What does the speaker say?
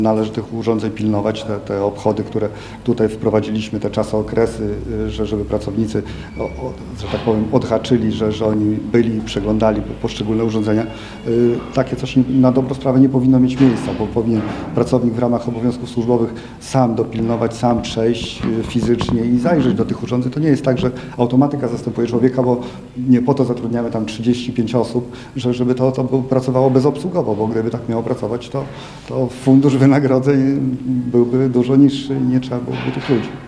Należy tych urządzeń pilnować, te obchody, które tutaj wprowadziliśmy, te czasokresy, żeby pracownicy, że tak powiem, odhaczyli, że oni byli, przeglądali poszczególne urządzenia. Takie coś na dobrą sprawę nie powinno mieć miejsca, bo powinien pracownik w ramach obowiązków służbowych sam dopilnować, sam przejść fizycznie i zajrzeć do tych urządzeń. To nie jest tak, że automatyka zastępuje człowieka, bo nie po to zatrudniamy tam 35 osób, żeby to pracowało bezobsługowo, bo gdyby tak miało pracować, to fundusz wynagrodzeń byłby dużo niższy i nie trzeba byłoby tych ludzi.